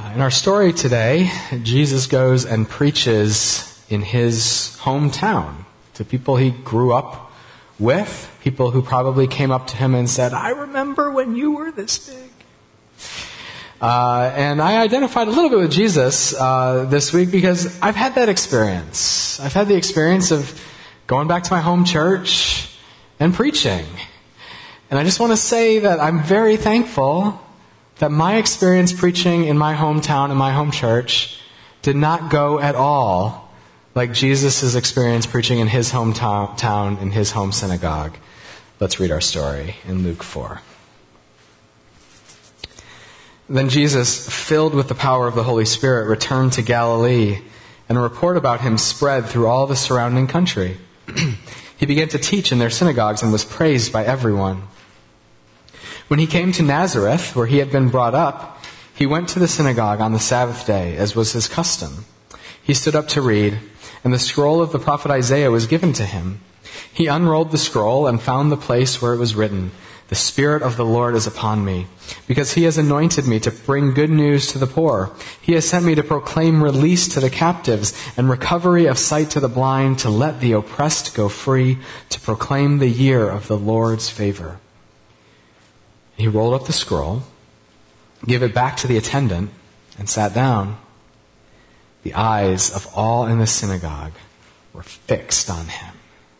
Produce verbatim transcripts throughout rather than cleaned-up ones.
In our story today, Jesus goes and preaches in his hometown to people he grew up with, people who probably came up to him and said, "I remember when you were this big." Uh, and I identified a little bit with Jesus uh, this week because I've had that experience. I've had the experience of going back to my home church and preaching. And I just want to say that I'm very thankful that my experience preaching in my hometown, in my home church, did not go at all like Jesus' experience preaching in his hometown, in his home synagogue. Let's read our story in Luke four. Then Jesus, filled with the power of the Holy Spirit, returned to Galilee, and a report about him spread through all the surrounding country. He began to teach in their synagogues and was praised by everyone. When he came to Nazareth, where he had been brought up, he went to the synagogue on the Sabbath day, as was his custom. He stood up to read, and the scroll of the prophet Isaiah was given to him. He unrolled the scroll and found the place where it was written, "The Spirit of the Lord is upon me, because he has anointed me to bring good news to the poor. He has sent me to proclaim release to the captives and recovery of sight to the blind, to let the oppressed go free, to proclaim the year of the Lord's favor." He rolled up the scroll, gave it back to the attendant, and sat down. The eyes of all in the synagogue were fixed on him.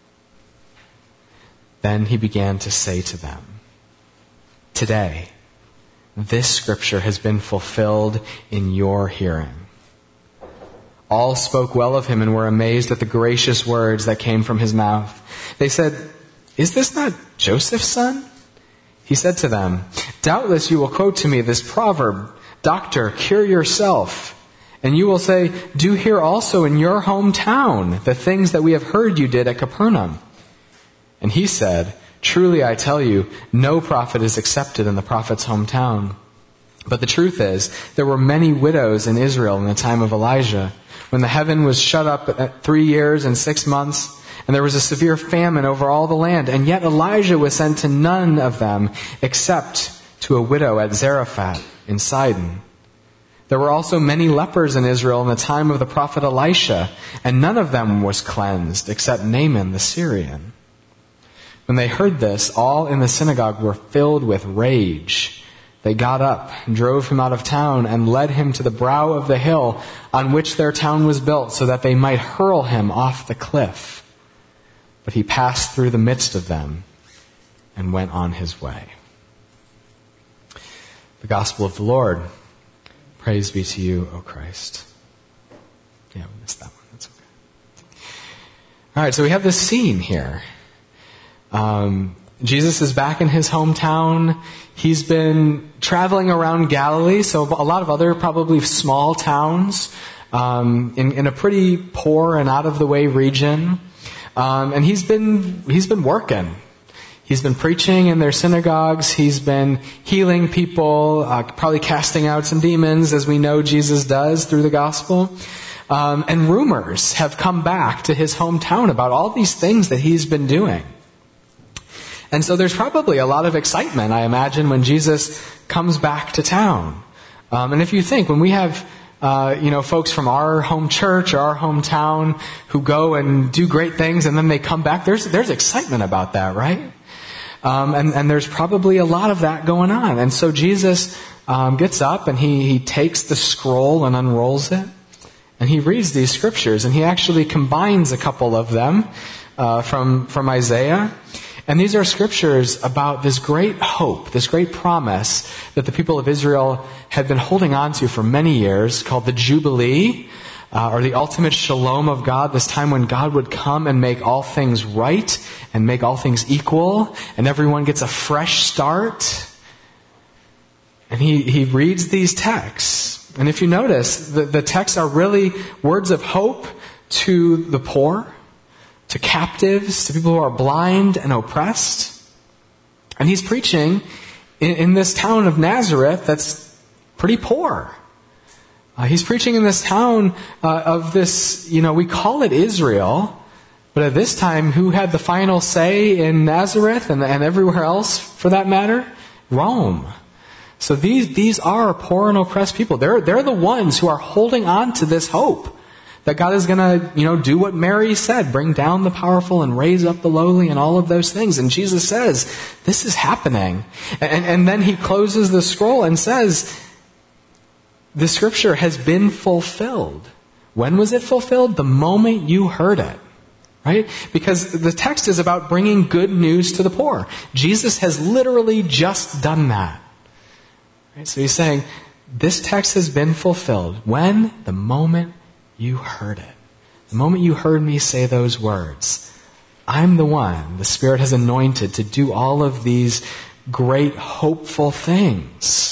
Then he began to say to them, "Today, this scripture has been fulfilled in your hearing." All spoke well of him and were amazed at the gracious words that came from his mouth. They said, "Is this not Joseph's son?" He said to them, "Doubtless you will quote to me this proverb, 'Doctor, cure yourself.' And you will say, 'Do here also in your hometown the things that we have heard you did at Capernaum.' And he said, 'Truly I tell you, no prophet is accepted in the prophet's hometown. But the truth is, there were many widows in Israel in the time of Elijah, when the heaven was shut up at three years and six months, and there was a severe famine over all the land. And yet Elijah was sent to none of them, except to a widow at Zarephath in Sidon. There were also many lepers in Israel in the time of the prophet Elisha, and none of them was cleansed, except Naaman the Syrian." When they heard this, all in the synagogue were filled with rage. They got up, drove him out of town, and led him to the brow of the hill on which their town was built, so that they might hurl him off the cliff. But he passed through the midst of them and went on his way. The Gospel of the Lord. Praise be to you, O Christ. Yeah, we missed that one. That's okay. All right, so we have this scene here. Um, Jesus is back in his hometown. He's been traveling around Galilee, so a lot of other probably small towns um, in, in a pretty poor and out-of-the-way region. Um, and he's been he's been working. He's been preaching in their synagogues. He's been healing people, uh, probably casting out some demons, as we know Jesus does through the gospel. Um, and rumors have come back to his hometown about all these things that he's been doing. And so there's probably a lot of excitement, I imagine, when Jesus comes back to town. Um, and if you think, when we have Uh, you know, folks from our home church or our hometown who go and do great things and then they come back, there's there's excitement about that, right? Um, and, and there's probably a lot of that going on. And so Jesus um, gets up and he, he takes the scroll and unrolls it. And he reads these scriptures. And he actually combines a couple of them uh, from, from Isaiah. And these are scriptures about this great hope, this great promise that the people of Israel had been holding on to for many years, called the Jubilee, uh, or the ultimate shalom of God, this time when God would come and make all things right and make all things equal, and everyone gets a fresh start. And he, he reads these texts. And if you notice, the, the texts are really words of hope to the poor, to captives, to people who are blind and oppressed. And he's preaching in, in this town of Nazareth that's pretty poor. Uh, he's preaching in this town uh, of this, you know, we call it Israel, but at this time, who had the final say in Nazareth and, and everywhere else for that matter? Rome. So these, these are poor and oppressed people. They're, they're the ones who are holding on to this hope that God is going to, you know, do what Mary said, bring down the powerful and raise up the lowly and all of those things. And Jesus says, this is happening. And, and then he closes the scroll and says, the scripture has been fulfilled. When was it fulfilled? The moment you heard it. Right? Because the text is about bringing good news to the poor. Jesus has literally just done that. Right? So he's saying, this text has been fulfilled. When? The moment you heard it. The moment you heard me say those words. I'm the one the Spirit has anointed to do all of these great, hopeful things.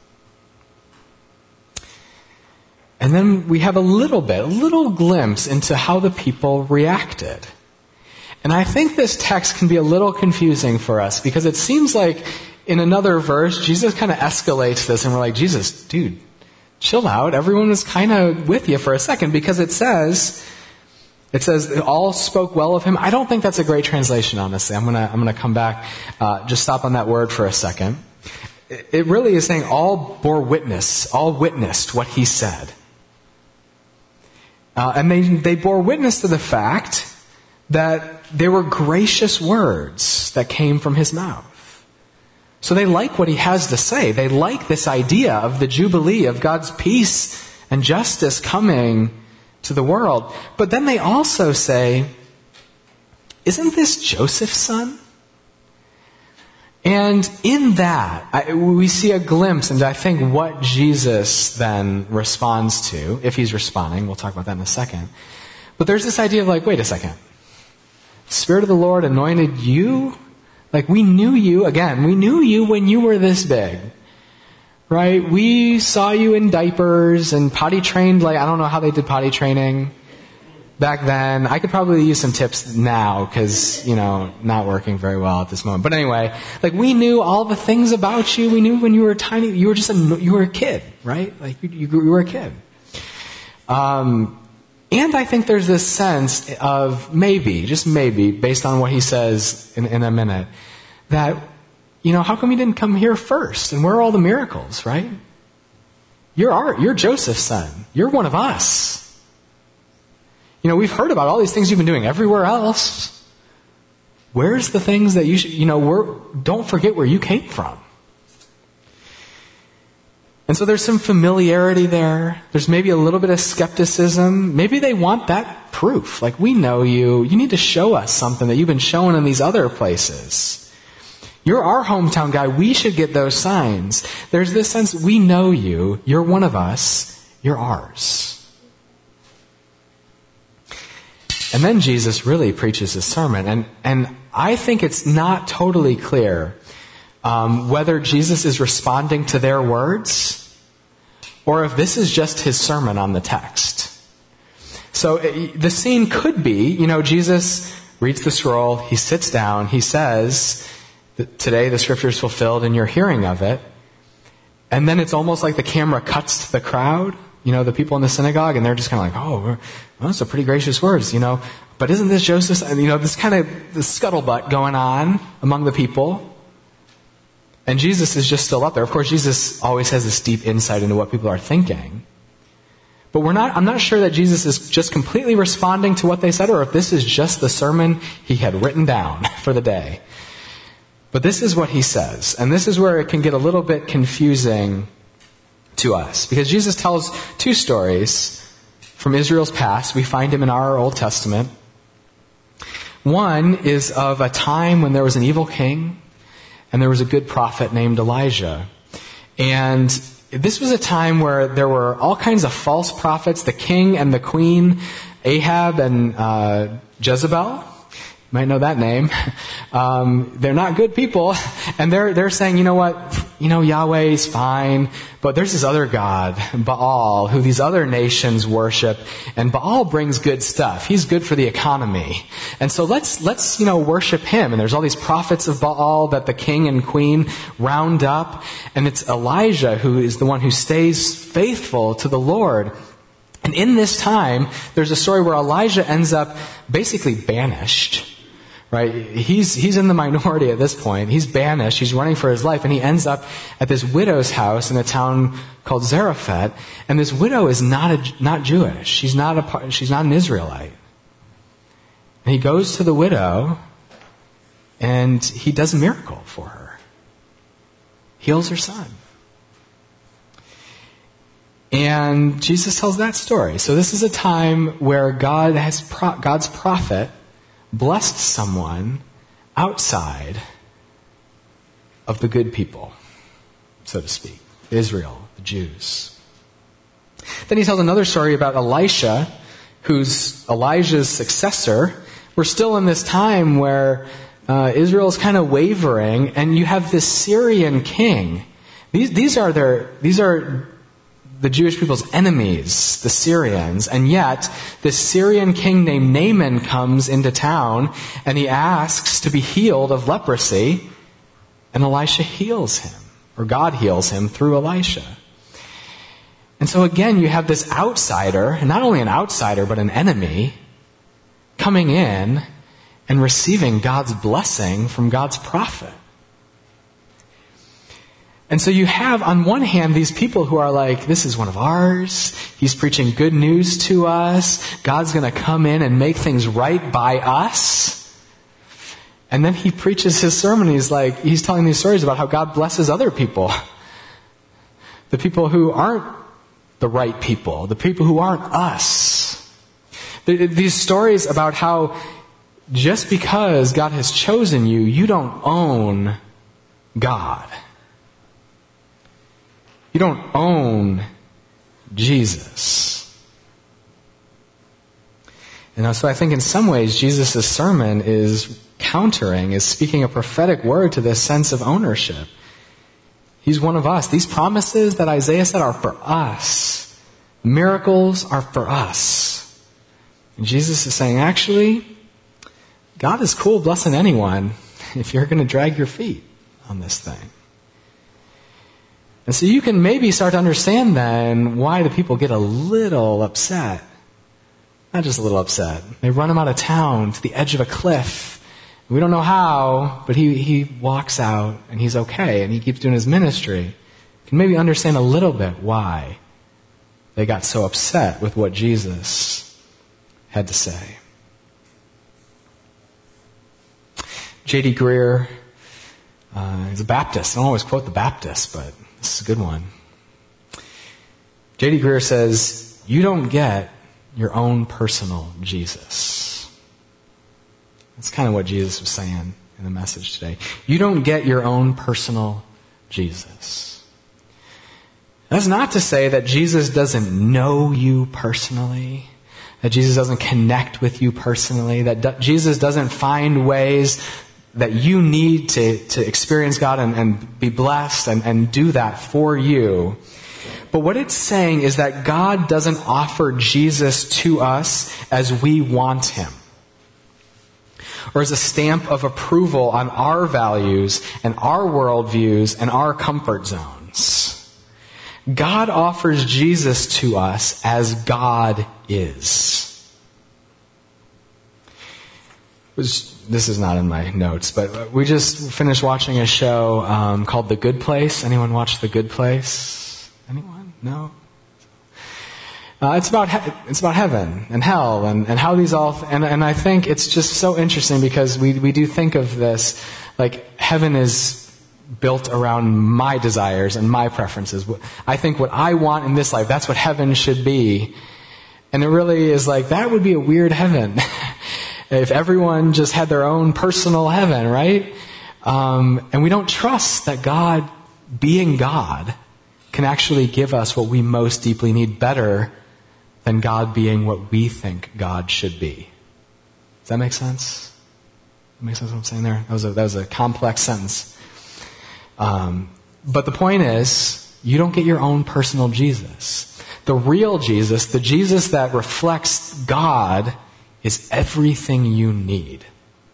And then we have a little bit, a little glimpse into how the people reacted. And I think this text can be a little confusing for us because it seems like in another verse, Jesus kind of escalates this and we're like, Jesus, dude, chill out. Everyone was kind of with you for a second because it says, it says all spoke well of him. I don't think that's a great translation, honestly. I'm gonna, I'm gonna come back, uh, just stop on that word for a second. It really is saying all bore witness, all witnessed what he said. Uh, and they, they bore witness to the fact that there were gracious words that came from his mouth. So they like what he has to say. They like this idea of the Jubilee, of God's peace and justice coming to the world. But then they also say, isn't this Joseph's son? And in that, I, we see a glimpse into, I think, what Jesus then responds to, if he's responding. We'll talk about that in a second. But there's this idea of like, wait a second. Spirit of the Lord anointed you? Like, we knew you, again, we knew you when you were this big. Right? We saw you in diapers and potty trained, like, I don't know how they did potty training back then. I could probably use some tips now because, you know, not working very well at this moment. But anyway, like, we knew all the things about you. We knew when you were tiny, you were just a, you were a kid, right? Like, you, you, you were a kid. Um, and I think there's this sense of maybe, just maybe, based on what he says in, in a minute, that, you know, how come you didn't come here first? And where are all the miracles, right? You're our, you're Joseph's son. You're one of us. You know, we've heard about all these things you've been doing everywhere else. Where's the things that you should, you know, we're, don't forget where you came from. And so there's some familiarity there. There's maybe a little bit of skepticism. Maybe they want that proof. Like, we know you. You need to show us something that you've been showing in these other places. You're our hometown guy. We should get those signs. There's this sense, we know you. You're one of us. You're ours. And then Jesus really preaches his sermon. And, and I think it's not totally clear um, whether Jesus is responding to their words or if this is just his sermon on the text. So it, the scene could be, you know, Jesus reads the scroll, he sits down, he says, today the scripture is fulfilled and you're hearing of it. And then it's almost like the camera cuts to the crowd, you know, the people in the synagogue, and they're just kind of like, oh, well, those are pretty gracious words, you know. But isn't this Joseph? You know, this kind of the scuttlebutt going on among the people. And Jesus is just still up there. Of course, Jesus always has this deep insight into what people are thinking. But we're not, I'm not sure that Jesus is just completely responding to what they said, or if this is just the sermon he had written down for the day. But this is what he says. And this is where it can get a little bit confusing to us. Because Jesus tells two stories from Israel's past. We find him in our Old Testament. One is of a time when there was an evil king and there was a good prophet named Elijah. And this was a time where there were all kinds of false prophets, the king and the queen, Ahab and uh, Jezebel. You might know that name. Um, they're not good people. And they're they're saying, you know what, you know, Yahweh's fine, but there's this other god, Baal, who these other nations worship, and Baal brings good stuff. He's good for the economy. And so let's, let's, you know, worship him. And there's all these prophets of Baal that the king and queen round up. And it's Elijah who is the one who stays faithful to the Lord. And in this time, there's a story where Elijah ends up basically banished. right? He's, he's in the minority at this point. He's banished. He's running for his life. And he ends up at this widow's house in a town called Zarephath. And this widow is not a, not Jewish. She's not a, she's not an Israelite. And he goes to the widow and he does a miracle for her. Heals her son. And Jesus tells that story. So this is a time where God has pro- God's prophet blessed someone outside of the good people, so to speak, Israel, the Jews. Then he tells another story about Elisha, who's Elijah's successor. We're still in this time where uh, Israel is kind of wavering, and you have this Syrian king. These, these are their, these are the Jewish people's enemies, the Syrians, and yet this Syrian king named Naaman comes into town and he asks to be healed of leprosy, and Elisha heals him, or God heals him through Elisha. And so again, you have this outsider, and not only an outsider, but an enemy, coming in and receiving God's blessing from God's prophet. And so you have, on one hand, these people who are like, this is one of ours. He's preaching good news to us. God's going to come in and make things right by us. And then he preaches his sermon. He's like, he's telling these stories about how God blesses other people. The people who aren't the right people. The people who aren't us. These stories about how just because God has chosen you, you don't own God. You don't own Jesus. And so I think in some ways Jesus' sermon is countering, is speaking a prophetic word to this sense of ownership. He's one of us. These promises that Isaiah said are for us. Miracles are for us. And Jesus is saying, actually, God is cool blessing anyone if you're going to drag your feet on this thing. And so you can maybe start to understand then why the people get a little upset. Not just a little upset. They run him out of town to the edge of a cliff. We don't know how, but he, he walks out and he's okay and he keeps doing his ministry. You can maybe understand a little bit why they got so upset with what Jesus had to say. J D Greear, uh, he's a Baptist. I don't always quote the Baptist, but this is a good one. J D Greear says, you don't get your own personal Jesus. That's kind of what Jesus was saying in the message today. You don't get your own personal Jesus. That's not to say that Jesus doesn't know you personally, that Jesus doesn't connect with you personally, that do- Jesus doesn't find ways that you need to, to experience God and, and be blessed and, and do that for you. But what it's saying is that God doesn't offer Jesus to us as we want him, or as a stamp of approval on our values and our worldviews and our comfort zones. God offers Jesus to us as God is. This is not in my notes, but we just finished watching a show um, called The Good Place. Anyone watch The Good Place? Anyone? No? Uh, it's about he- it's about heaven and hell and, and how these all... Th- and, and I think it's just so interesting because we, we do think of this like heaven is built around my desires and my preferences. I think what I want in this life, that's what heaven should be. And it really is like, that would be a weird heaven. If everyone just had their own personal heaven, right? Um, and we don't trust that God, being God, can actually give us what we most deeply need better than God being what we think God should be. Does that make sense? That makes sense what I'm saying there? That was a, that was a complex sentence. Um, but the point is, you don't get your own personal Jesus. The real Jesus, the Jesus that reflects God, is everything you need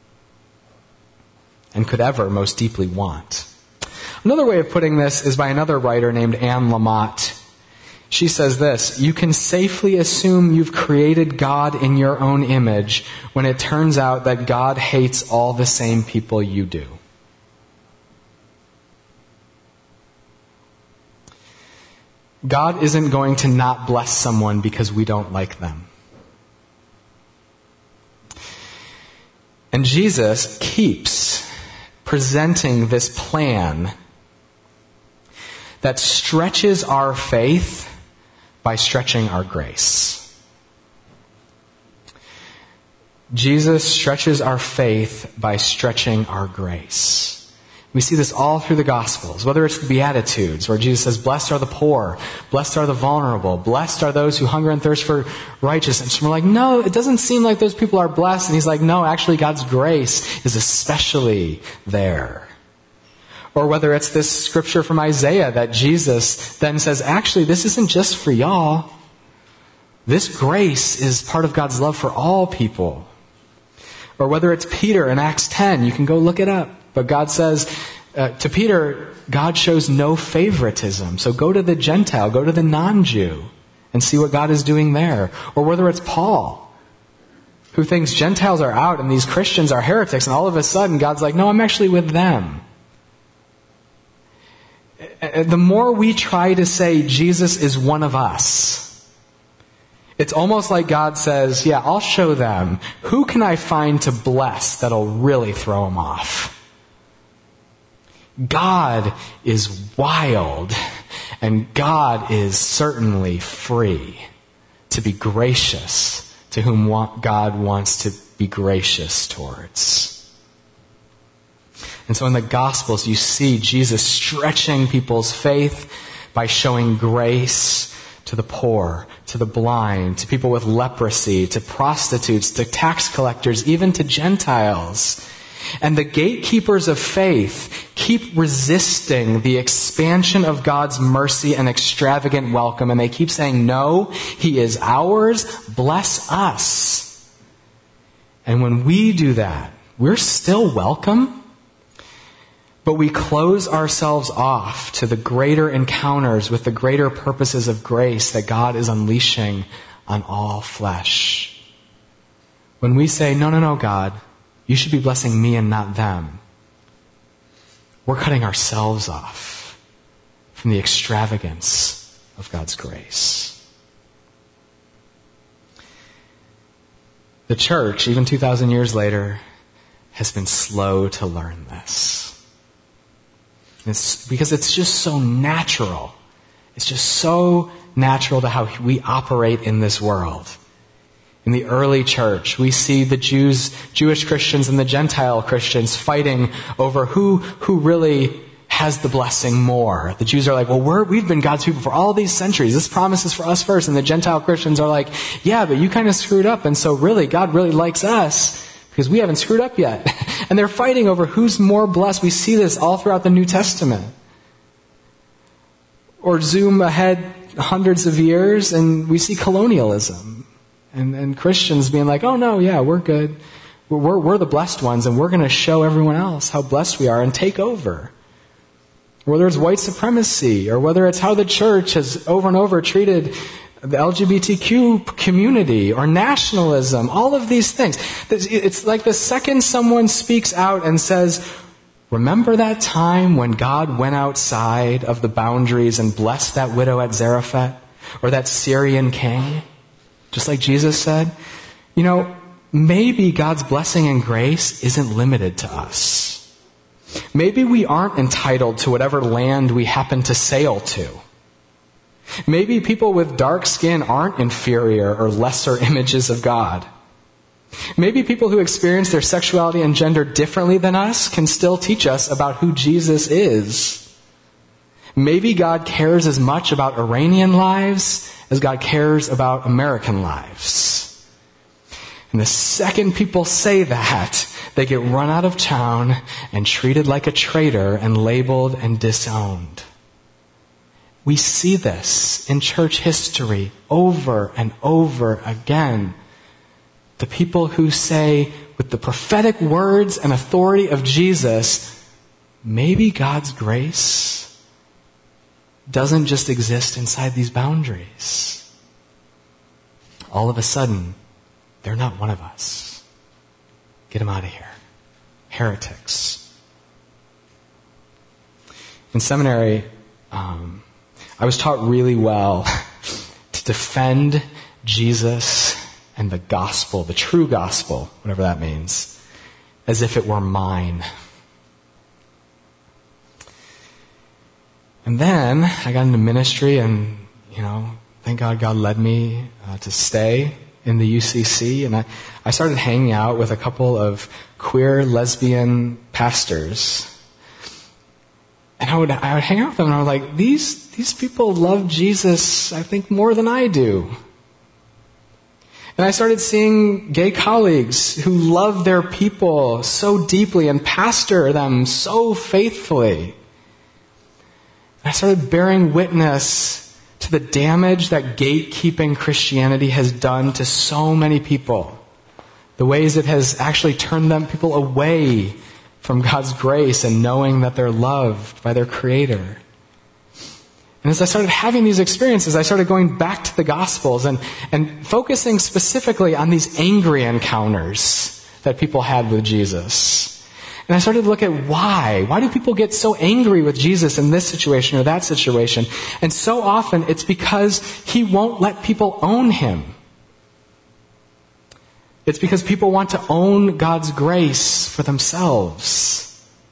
and could ever most deeply want. Another way of putting this is by another writer named Anne Lamott. She says this, you can safely assume you've created God in your own image when it turns out that God hates all the same people you do. God isn't going to not bless someone because we don't like them. And Jesus keeps presenting this plan that stretches our faith by stretching our grace. Jesus stretches our faith by stretching our grace. We see this all through the Gospels, whether it's the Beatitudes, where Jesus says, blessed are the poor, blessed are the vulnerable, blessed are those who hunger and thirst for righteousness. And we're like, no, it doesn't seem like those people are blessed. And he's like, no, actually God's grace is especially there. Or whether it's this scripture from Isaiah that Jesus then says, actually, this isn't just for y'all. This grace is part of God's love for all people. Or whether it's Peter in Acts ten, you can go look it up. But God says uh, to Peter, God shows no favoritism. So go to the Gentile, go to the non-Jew, and see what God is doing there. Or whether it's Paul, who thinks Gentiles are out and these Christians are heretics, and all of a sudden God's like, no, I'm actually with them. The more we try to say Jesus is one of us, it's almost like God says, yeah, I'll show them. Who can I find to bless that'll really throw them off? God is wild, and God is certainly free to be gracious to whom God wants to be gracious towards. And so in the Gospels, you see Jesus stretching people's faith by showing grace to the poor, to the blind, to people with leprosy, to prostitutes, to tax collectors, even to Gentiles. And the gatekeepers of faith keep resisting the expansion of God's mercy and extravagant welcome. And they keep saying, no, He is ours, bless us. And when we do that, we're still welcome. But we close ourselves off to the greater encounters with the greater purposes of grace that God is unleashing on all flesh. When we say, no, no, no, God, you should be blessing me and not them, we're cutting ourselves off from the extravagance of God's grace. The church, even two thousand years later, has been slow to learn this. It's because it's just so natural. It's just so natural to how we operate in this world. In the early church, we see the Jews, Jewish Christians and the Gentile Christians fighting over who, who really has the blessing more. The Jews are like, well, we're, we've been God's people for all these centuries. This promise is for us first. And the Gentile Christians are like, yeah, but you kind of screwed up. And so really, God really likes us because we haven't screwed up yet. And they're fighting over who's more blessed. We see this all throughout the New Testament. Or zoom ahead hundreds of years and we see colonialism. And, and Christians being like, oh no, yeah, we're good. We're, we're, we're the blessed ones and we're going to show everyone else how blessed we are and take over. Whether it's white supremacy or whether it's how the church has over and over treated the L G B T Q community or nationalism, all of these things. It's like the second someone speaks out and says, remember that time when God went outside of the boundaries and blessed that widow at Zarephath or that Syrian king? Just like Jesus said, you know, maybe God's blessing and grace isn't limited to us. Maybe we aren't entitled to whatever land we happen to sail to. Maybe people with dark skin aren't inferior or lesser images of God. Maybe people who experience their sexuality and gender differently than us can still teach us about who Jesus is. Maybe God cares as much about Iranian lives as God cares about American lives. And the second people say that, they get run out of town and treated like a traitor and labeled and disowned. We see this in church history over and over again. The people who say, with the prophetic words and authority of Jesus, maybe God's grace doesn't just exist inside these boundaries. All of a sudden, they're not one of us. Get them out of here. Heretics. In seminary, um, I was taught really well to defend Jesus and the gospel, the true gospel, whatever that means, as if it were mine. And then I got into ministry and, you know, thank God God led me uh, to stay in the U C C. And I, I started hanging out with a couple of queer lesbian pastors. And I would I would hang out with them and I was like, these, these people love Jesus, I think, more than I do. And I started seeing gay colleagues who love their people so deeply and pastor them so faithfully. And I started bearing witness to the damage that gatekeeping Christianity has done to so many people. The ways it has actually turned them people away from God's grace and knowing that they're loved by their Creator. And as I started having these experiences, I started going back to the Gospels and, and focusing specifically on these angry encounters that people had with Jesus. And I started to look at why. Why do people get so angry with Jesus in this situation or that situation? And so often it's because he won't let people own him. It's because people want to own God's grace for themselves.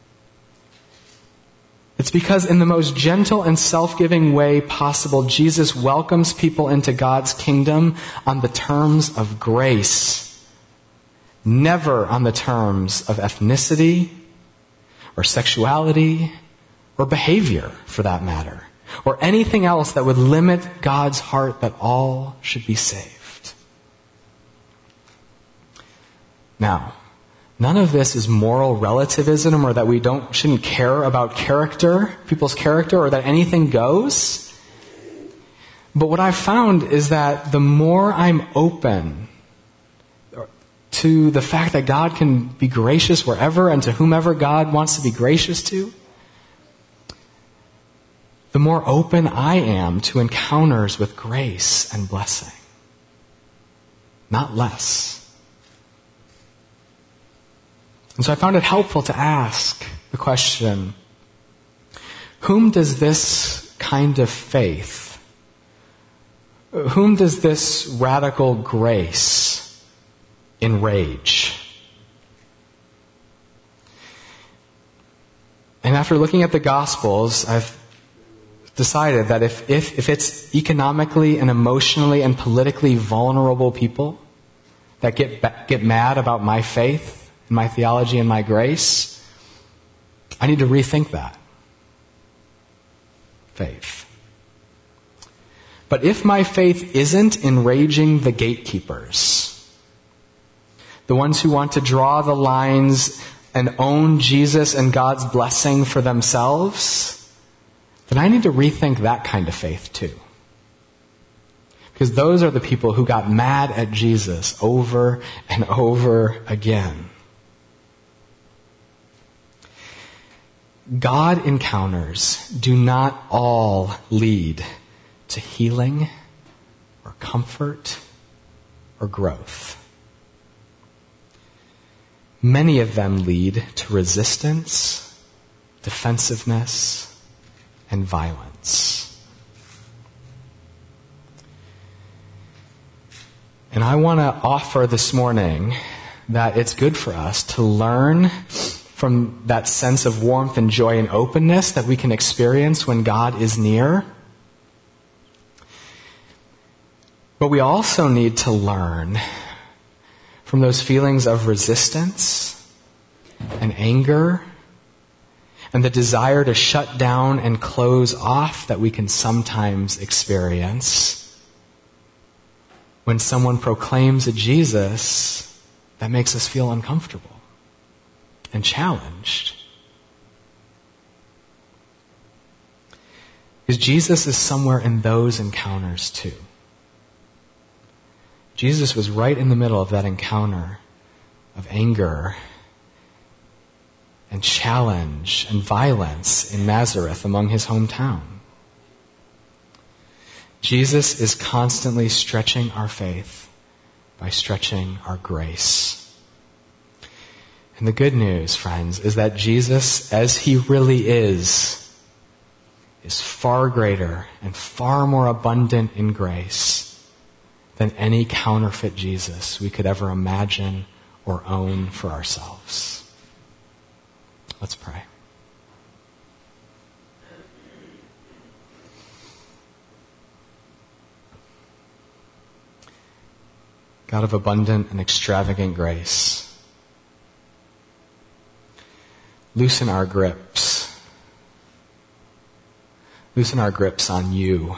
It's because in the most gentle and self-giving way possible, Jesus welcomes people into God's kingdom on the terms of grace. Never on the terms of ethnicity or sexuality or behavior, for that matter, or anything else that would limit God's heart that all should be saved. Now, none of this is moral relativism or that we don't shouldn't care about character, people's character, or that anything goes. But what I've found is that the more I'm open to the fact that God can be gracious wherever and to whomever God wants to be gracious to, the more open I am to encounters with grace and blessing. Not less. And so I found it helpful to ask the question, whom does this kind of faith, whom does this radical grace enrage? And after looking at the Gospels, I've decided that if, if, if it's economically and emotionally and politically vulnerable people that get get mad about my faith, my theology and my grace, I need to rethink that faith. But if my faith isn't enraging the gatekeepers, the ones who want to draw the lines and own Jesus and God's blessing for themselves, then I need to rethink that kind of faith too. Because those are the people who got mad at Jesus over and over again. God encounters do not all lead to healing or comfort or growth. Many of them lead to resistance, defensiveness, and violence. And I want to offer this morning that it's good for us to learn from that sense of warmth and joy and openness that we can experience when God is near. But we also need to learn from those feelings of resistance and anger and the desire to shut down and close off that we can sometimes experience when someone proclaims a Jesus that makes us feel uncomfortable and challenged. Because Jesus is somewhere in those encounters too. Jesus was right in the middle of that encounter of anger and challenge and violence in Nazareth among his hometown. Jesus is constantly stretching our faith by stretching our grace. And the good news, friends, is that Jesus, as he really is, is far greater and far more abundant in grace than any counterfeit Jesus we could ever imagine or own for ourselves. Let's pray. God of abundant and extravagant grace, loosen our grips. Loosen our grips on you.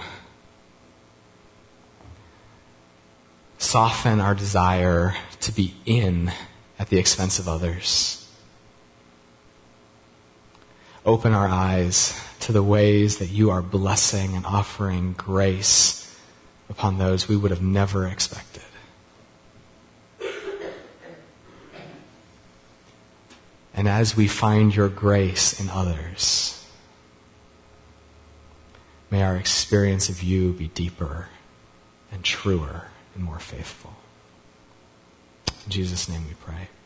Soften our desire to be in at the expense of others. Open our eyes to the ways that you are blessing and offering grace upon those we would have never expected. And as we find your grace in others, may our experience of you be deeper and truer and more faithful. In Jesus' name we pray.